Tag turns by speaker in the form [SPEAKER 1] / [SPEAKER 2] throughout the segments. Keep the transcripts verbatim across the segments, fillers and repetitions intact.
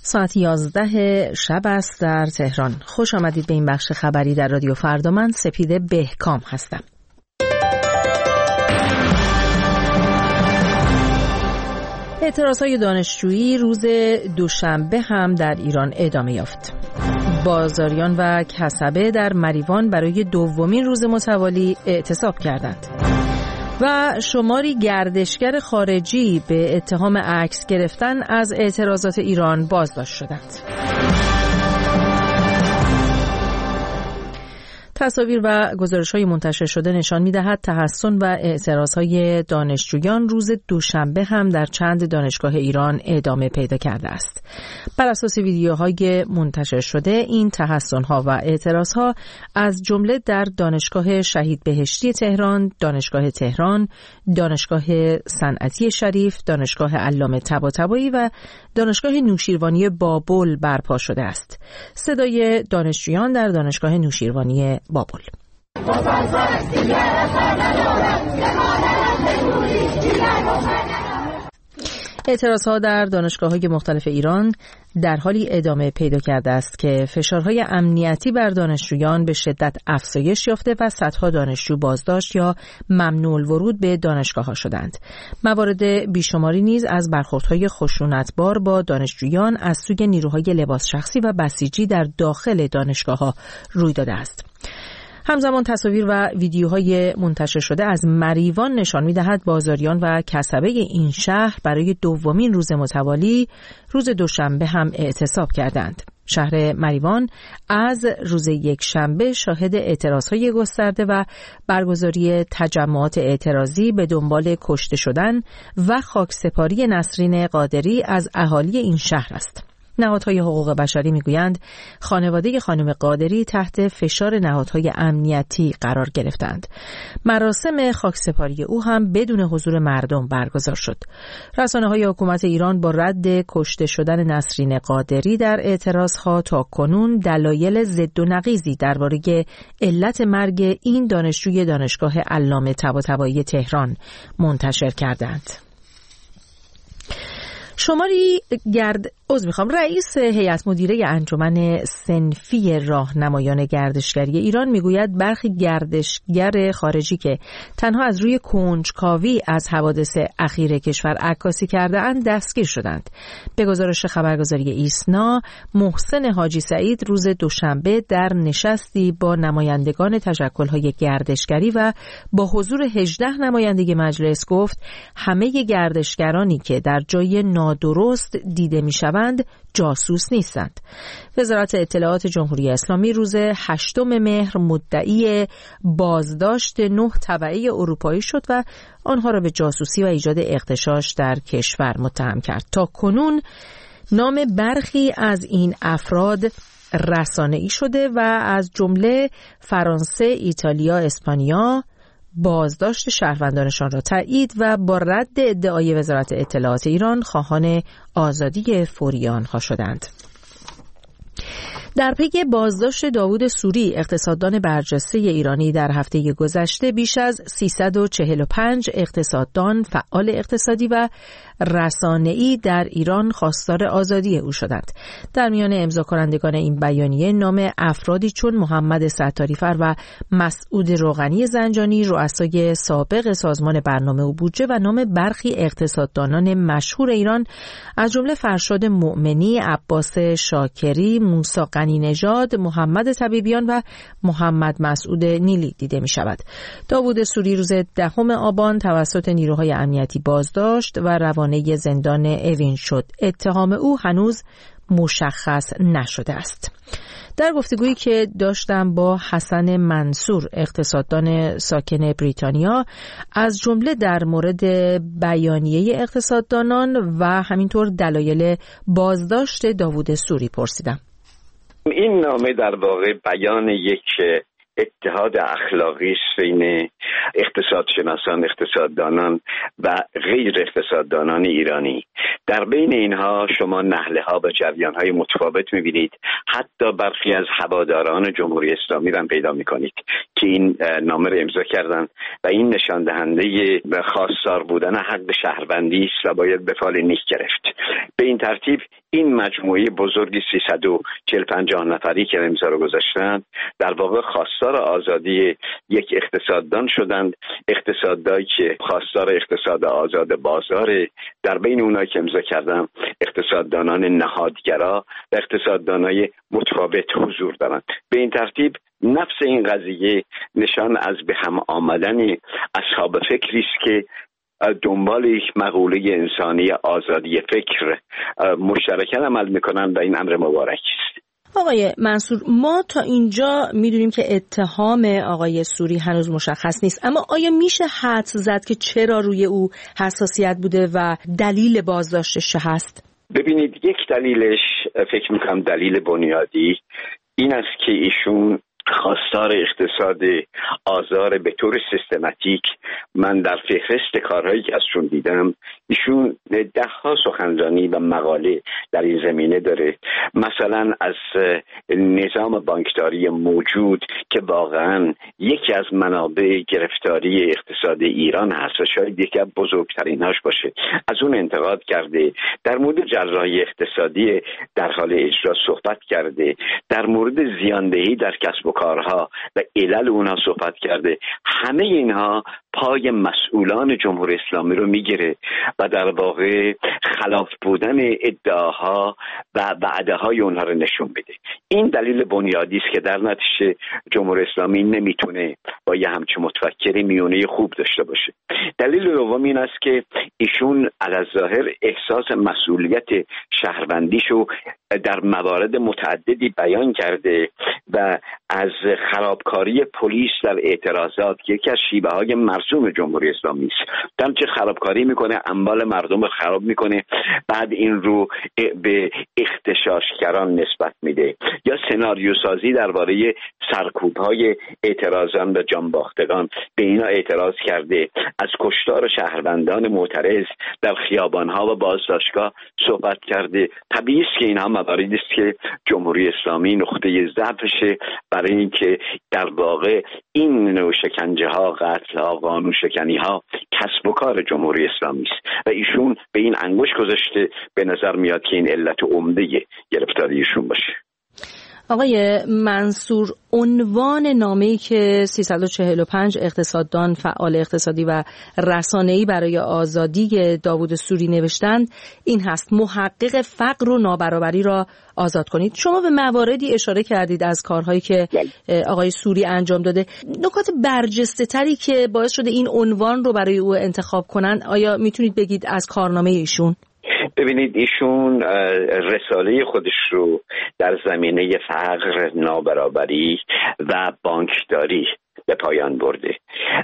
[SPEAKER 1] ساعت یازده شب است در تهران. خوش آمدید به این بخش خبری در رادیو فردا. من سپیده بهکام هستم. اعتراضهای دانشجویی روز دوشنبه هم در ایران ادامه یافت. بازاریان و کسبه در مریوان برای دومین روز متوالی اعتصاب کردند و شماری گردشگر خارجی به اتهام عکس گرفتن از اعتراضات ایران بازداشت شدند. تصاویر و گزارش‌های منتشر شده نشان می‌دهد تحصن و اعتراضهای دانشجویان روز دوشنبه هم در چند دانشگاه ایران ادامه پیدا کرده است. بر اساس ویدیوهای منتشر شده این تحصن‌ها و اعتراضها از جمله در دانشگاه شهید بهشتی تهران، دانشگاه تهران، دانشگاه صنعتی شریف، دانشگاه علامه طباطبایی و دانشگاه نوشیروانی بابل برپا شده است. صدای دانشجویان در دانشگاه نوشیروانی بابل. اعتراضها در دانشگاه‌های مختلف ایران در حالی ادامه پیدا کرده است که فشارهای امنیتی بر دانشجویان به شدت افزایش یافته و صدها دانشجو بازداشت یا ممنوع الورود به دانشگاه‌ها شدند. موارد بیشماری نیز از برخوردهای خشونتبار با دانشجویان از سوی نیروهای لباس شخصی و بسیجی در داخل دانشگاه‌ها روی داده است. همزمان تصاویر و ویدیوهای منتشر شده از مریوان نشان می‌دهد بازاریان و کسبه این شهر برای دومین روز متوالی روز دوشنبه هم اعتصاب کردند. شهر مریوان از روز یک شنبه شاهد اعتراضهای گسترده و برگزاری تجمعات اعتراضی به دنبال کشته شدن و خاکسپاری نسرین قادری از اهالی این شهر است. نهادهای حقوق بشری میگویند خانواده خانم قادری تحت فشار نهادهای امنیتی قرار گرفتند. مراسم خاکسپاری او هم بدون حضور مردم برگزار شد. رسانه‌های حکومت ایران با رد کشته شدن نسرین قادری در اعتراضها تا کنون دلایل ضد و نقیضی درباره علت مرگ این دانشجوی دانشگاه علامه طباطبایی تهران منتشر کردند. شماری گرد عذر میخوام رئیس هیئت مدیره انجمن صنفی راهنمایان گردشگری ایران میگوید برخی گردشگر خارجی که تنها از روی کنجکاوی از حوادث اخیر کشور عکاسی کرده اند دستگیر شدند. به گزارش خبرگزاری ایسنا، محسن حاجی سعید روز دوشنبه در نشستی با نمایندگان تشکل‌های گردشگری و با حضور هجده نماینده مجلس گفت همه گردشگرانی که در جای نادرست دیده می‌شوند جاسوس نیستند. وزارت اطلاعات جمهوری اسلامی روز هشتم مهر مدعی بازداشت نه تبعه اروپایی شد و آنها را به جاسوسی و ایجاد اغتشاش در کشور متهم کرد. تا کنون نام برخی از این افراد رسانه‌ای شده و از جمله فرانسه، ایتالیا، اسپانیا بازداشت شهروندانشان را تایید و با رد ادعای وزارت اطلاعات ایران خواهان آزادی فوری آنها شدند. در پی بازداشت داوود سوری، اقتصاددان برجسته ایرانی، در هفته گذشته بیش از سیصد و چهل و پنج اقتصاددان، فعال اقتصادی و رسانه‌ای در ایران خواستار آزادی او شدند. در میان امضا کنندگان این بیانیه نام افرادی چون محمد ستاریفر و مسعود روغنی زنجانی، رؤسای سابق سازمان برنامه و بودجه، و نام برخی اقتصاددانان مشهور ایران از جمله فرشاد مؤمنی، عباس شاکری، موسی غنی نژاد، محمد طبیبیان و محمد مسعود نیلی دیده می شود. داوود سوری روز دهم آبان توسط نیروهای امنیتی بازداشت و روانه زندان اوین شد. اتهام او هنوز مشخص نشده است. در گفتگویی که داشتم با حسن منصور، اقتصاددان ساکن بریتانیا، از جمله در مورد بیانیه اقتصاددانان و همینطور دلایل بازداشت داوود سوری پرسیدم.
[SPEAKER 2] این نامه در واقع بیان یک اتحاد اخلاقی است بین اقتصادشناسان، اقتصاددانان و غیر اقتصاددانان ایرانی. در بین اینها شما نهله ها و جریان های متفاوت میبینید. حتی برخی از هواداران جمهوری اسلامی را پیدا میکنید که این نامه را امضا کردند و این نشان دهنده خواستار بودن حق شهروندی است و باید به فال نیک گرفت. به این ترتیب این مجموعه بزرگی سیصد و چهل پنجاه نفری که امضا رو گذاشتند در واقع خواستار آزادی یک اقتصاددان شدند، اقتصاددانی که خواستار اقتصاد آزاد بازار. در بین اونایی که امضا کردن اقتصاددانان نهادگرا و اقتصاددانای متفاوت حضور دارند. به این ترتیب نفس این قضیه نشان از به هم آمدن اصحاب فکری است که دنبال یک مقوله انسانی آزادی فکر مشترکاً عمل میکنن و این امر مبارک است.
[SPEAKER 1] آقای منصور، ما تا اینجا میدونیم که اتهام آقای سوری هنوز مشخص نیست، اما آیا میشه حدس زد که چرا روی او حساسیت بوده و دلیل بازداشتش چه هست؟
[SPEAKER 2] ببینید، یک دلیلش فکر میکنم دلیل بنیادی این است که ایشون خواستار اقتصاد آزار به طور سیستماتیک. من در فهرست کارهایی که ازشون دیدم ایشون ده ها سخنرانی و مقاله در این زمینه داره. مثلا از نظام بانکداری موجود که واقعا یکی از منابع گرفتاری اقتصاد ایران هست و شاید یکی از بزرگتریناش باشه، از اون انتقاد کرده. در مورد جراحی اقتصادی در حال اجرا صحبت کرده. در مورد زیاندهی در کسب و کارها و علل اونها صحبت کرده. همه اینها پای مسئولان جمهوری اسلامی رو میگیره و در واقع خلاف بودن ادعاها و وعده های اونها رو نشون بده. این دلیل بنیادی است که در نتیجه جمهوری اسلامی نمیتونه با یه همچین متفکری میونه خوب داشته باشه. دلیل دوم این است که ایشون علی‌الظاهر احساس مسئولیت شهروندیشو در موارد متعددی بیان کرده و از خرابکاری پلیس در اعتراضات که یکی از شیوه های مرسوم جمهوری اسلامی است، دمچه خرابکاری میکنه، اموال مردم رو خراب میکنه، بعد این رو به اغتشاشگران نسبت میده. یا سناریو سازی درباره سرکوب های اعتراضان و جانباختگان، به اینا اعتراض کرده. از کشتار شهروندان معترض در خیابانها و بازداشتگاه صحبت کرده. طبیعی است که اینها مواردی است که جمهوری اسلامی نقطه ضعفشه برای اینکه در واقع این نوع شکنجه ها، قتل ها، قانون شکنی ها کسب و کار جمهوری اسلامی است و ایشون به این انگوش گذاشته. به نظر میاد که این علت عمده گرفتاری ایشون باشه.
[SPEAKER 1] آقای منصور، عنوان نامه‌ای که سیصد و چهل و پنج اقتصاددان، فعال اقتصادی و رسانه‌ای برای آزادی داوود سوری نوشتند این هست: محقق فقر و نابرابری را آزاد کنید. شما به مواردی اشاره کردید از کارهایی که آقای سوری انجام داده. نکات برجسته تری که باعث شده این عنوان رو برای او انتخاب کنن، آیا میتونید بگید از کارنامه ایشون؟
[SPEAKER 2] ببینید، ایشون رساله خودش رو در زمینه فقر، نابرابری و بانکداری به پایان برده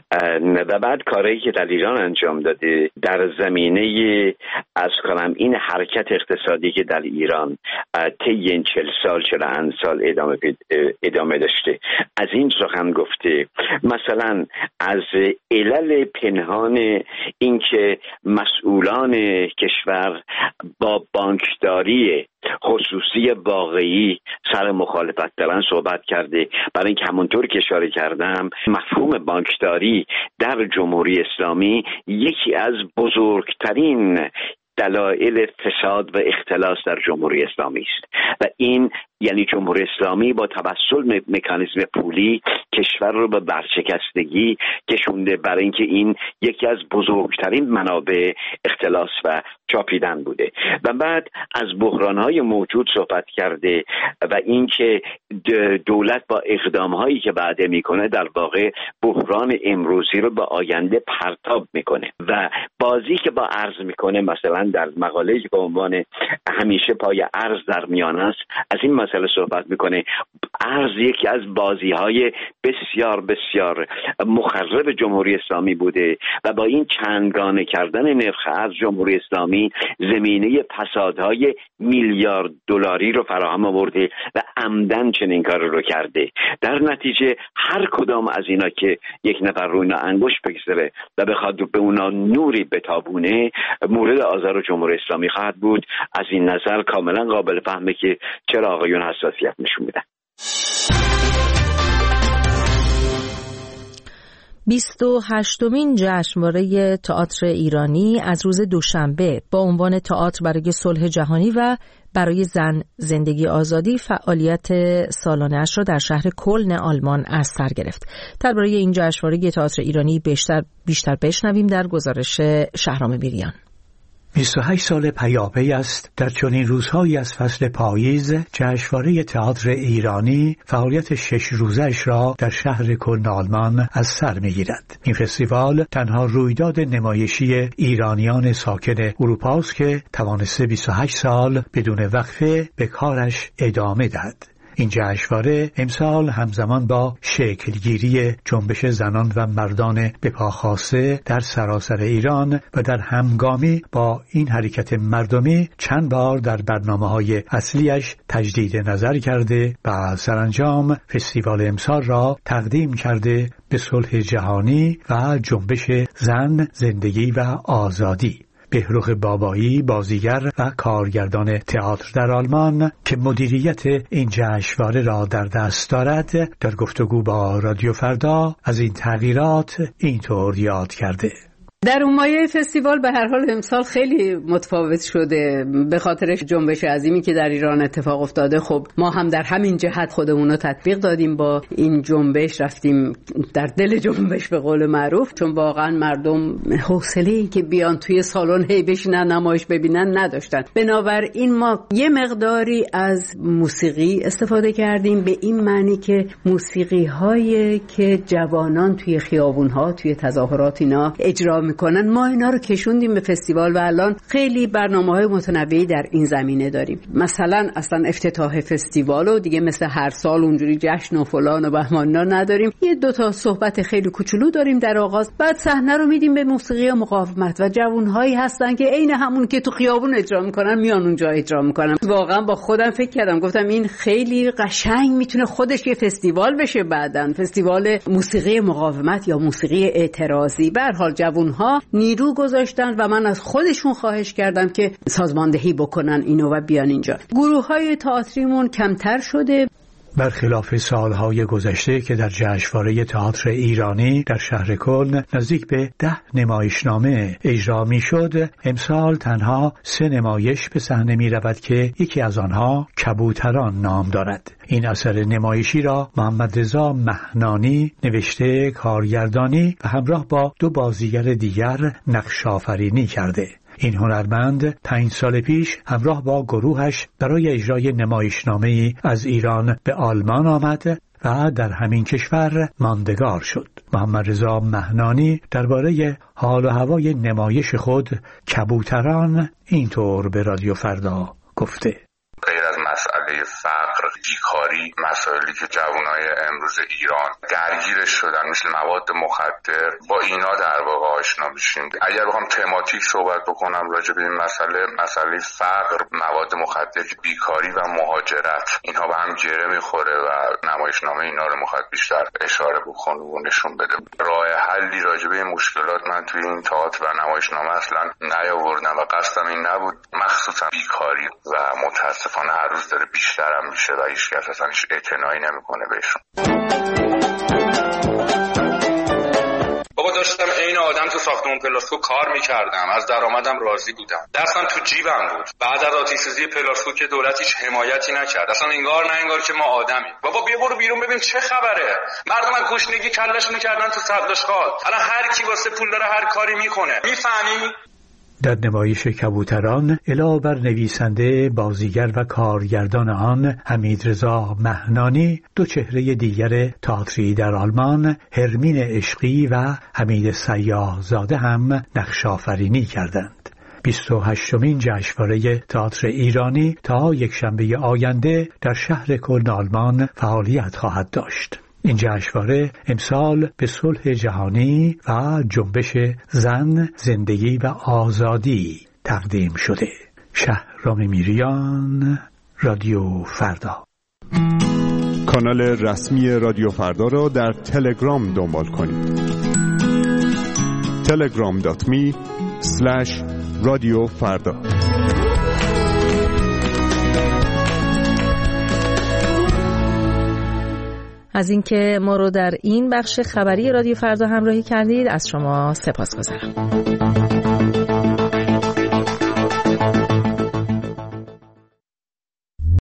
[SPEAKER 2] و بعد کارهایی که در ایران انجام داده در زمینه از کنم این حرکت اقتصادی که در ایران طی این چهل سال چهل و اند سال ادامه ادامه داشته، از این سخن گفته. مثلا از علل پنهان اینکه مسئولان کشور با بانکداری خصوصی واقعی سر مخالفت دارن صحبت کرده. برای اینکه همونطور که اشاره کردم مفهوم بانکداری در جمهوری اسلامی یکی از بزرگترین دلایل فساد و اختلاس در جمهوری اسلامی است و این یعنی جمهوری اسلامی با توسل مکانیزم پولی کشور رو به برشکستگی کشونده، برای اینکه این یکی از بزرگترین منابع اختلاس و چاپیدن بوده. و بعد از بحران‌های موجود صحبت کرده و اینکه دولت با اقدام‌هایی که بعد میکنه در واقع بحران امروزی رو به آینده پرتاب میکنه و بازی که با ارز میکنه. مثلا در مقاله‌ای که به عنوان همیشه پای ارز در میان است، از این مسئله صحبت میکنه. ارز یکی از بازی های بسیار بسیار مخرب جمهوری اسلامی بوده و با این چندگانه کردن نرخ ارز جمهوری اسلامی زمینه فسادهای میلیارد دلاری رو فراهم آورده و عمدن چنین کار رو کرده. در نتیجه هر کدام از اینا که یک نفر روی اینا انگشت بگذاره و بخواد به اونا نوری بتابونه مورد آزار جمهوری اسلامی خواهد بود. از این نظر کاملا قابل فهمه که چرا آقایون حساسیت نشون میدن.
[SPEAKER 1] بیست و هشتمین جشنواره تئاتر ایرانی از روز دوشنبه با عنوان تئاتر برای صلح جهانی و برای زن زندگی آزادی فعالیت سالانه‌اش را در شهر کلن آلمان از سر گرفت. درباره این جشنواره تئاتر ایرانی بیشتر بیشتر بشنویم در گزارش شهرام میریان.
[SPEAKER 3] بیست و هشت سال پیاپی است در چنین روزهایی از فصل پاییز جشنواره تئاتر ایرانی فعالیت شش روزه‌اش را در شهر کلن آلمان از سر می‌گیرد. این فستیوال تنها رویداد نمایشی ایرانیان ساکن اروپا است که توانسته بیست و هشت سال بدون وقفه به کارش ادامه دهد. این جشنواره امسال همزمان با شکلگیری جنبش زنان و مردان به پا خاسته در سراسر ایران و در همگامی با این حرکت مردمی چند بار در برنامه‌های اصلیش تجدید نظر کرده و سرانجام فستیوال امسال را تقدیم کرده به صلح جهانی و جنبش زن، زندگی و آزادی. بهروخ بابایی بازیگر و کارگردان تئاتر در آلمان که مدیریت این جشنواره را در دست دارد در گفتگو با رادیو فردا از این تغییرات اینطور یاد کرده.
[SPEAKER 4] در اون مایه فستیوال به هر حال امسال خیلی متفاوت شده به خاطر جنبش عظیمی که در ایران اتفاق افتاده. خب ما هم در همین جهت خودمون رو تطبیق دادیم، با این جنبش رفتیم در دل جنبش به قول معروف، چون واقعا مردم حوصله‌ای که بیان توی سالن هی بشینن نمایش ببینن نداشتن. بنابراین ما یه مقداری از موسیقی استفاده کردیم، به این معنی که موسیقی هایی که جوانان توی خیابون‌ها توی تظاهرات اینا اجرا میکنن ما اینا رو کشوندیم به فستیوال و الان خیلی برنامه‌های متنوعی در این زمینه داریم. مثلا اصلا افتتاح فستیوال و دیگه مثل هر سال اونجوری جشن و فلان و بهمانا نداریم، یه دو تا صحبت خیلی کوچولو داریم در آغاز، بعد صحنه رو میدیم به موسیقی مقاومت و جوانهایی هستن که عین همون که تو خیابون اجرا میکنن میان اونجا اجرا میکنن. واقعا با خودم فکر کردم، گفتم این خیلی قشنگ میتونه خودش یه فستیوال بشه بعدن، فستیوال موسیقی مقاومت یا موسیقی اعتراضی. به هر حال جوان ها نیرو گذاشتن و من از خودشون خواهش کردم که سازماندهی بکنن اینو و بیان اینجا. گروه های تئاتریمون کمتر شده،
[SPEAKER 3] برخلاف سالهای گذشته که در جشنواره تئاتر ایرانی در شهر کلن نزدیک به ده نمایشنامه اجرا میشد، امسال تنها سه نمایش به صحنه می رود که یکی از آنها کبوتران نام دارد. این اثر نمایشی را محمد رضا مهنانی نوشته، کارگردانی و همراه با دو بازیگر دیگر نقش آفرینی کرده. این هنرمند پنج سال پیش همراه با گروهش برای اجرای نمایشنامه‌ای از ایران به آلمان آمد و در همین کشور ماندگار شد. محمد رضا مهنانی درباره حال و هوای نمایش خود کبوتران اینطور به رادیو فردا گفته:
[SPEAKER 5] غیر از مسئله فقر، بیکاری، مسائلی که جوانای امروز ایران درگیرش شدن مثل مواد مخدر، با اینا در واقع آشنا میشیم. اگر بخوام تماتیک صحبت بکنم راجع به این مسئله، مسئله فقر، مواد مخدر، بیکاری و مهاجرت، اینها به هم گره میخوره و نمایشنامه اینا رو میخواد بیشتر اشاره بکنه و نشون بده. راه حلی راجع به این مشکلات من توی این تئاتر و نمایشنامه اصلا نیاوردم و قصدم این نبود. مخصوصا بیکاری و متاسفانه هر روز داره بیشتر هم میشه و هیچ کس اصلا هیچ اعتنایی نمیکنه بهشون. بابا داشتم عین آدم تو ساختمون پلاسکو کار میکردم، از درآمدم راضی بودم، دستم تو جیبم بود. بعد از آتش‌سوزی پلاسکو که دولت هیچ حمایتی نکرد، اصلا انگار نه انگار که ما آدمیم. بابا بیا برو بیرون ببین چه خبره. مردم از گشنگی کله‌شون کردن تو صدلشخال. الان هر کی واسه پول داره هر کاری میکنه. میفهمی؟
[SPEAKER 3] در نمایش کبوتران علاوه بر نویسنده، بازیگر و کارگردان آن حمیدرضا مهنانی، دو چهره دیگر تئاتری در آلمان، هرمین عشقی و حمید سیاح زاده هم نقش آفرینی کردند. بیست و هشتمین جشنواره تئاتر ایرانی تا یکشنبه آینده در شهر کلن آلمان فعالیت خواهد داشت. این جشنواره امسال به صلح جهانی و جنبش زن، زندگی و آزادی تقدیم شده. شهرام میریان، رادیو فردا.
[SPEAKER 6] کانال رسمی رادیو فردا را در تلگرام دنبال کنید. تلگرام دات می اسلش رادیو فردا.
[SPEAKER 1] از اینکه ما رو در این بخش خبری رادیو فردا همراهی کردید از شما سپاسگزارم.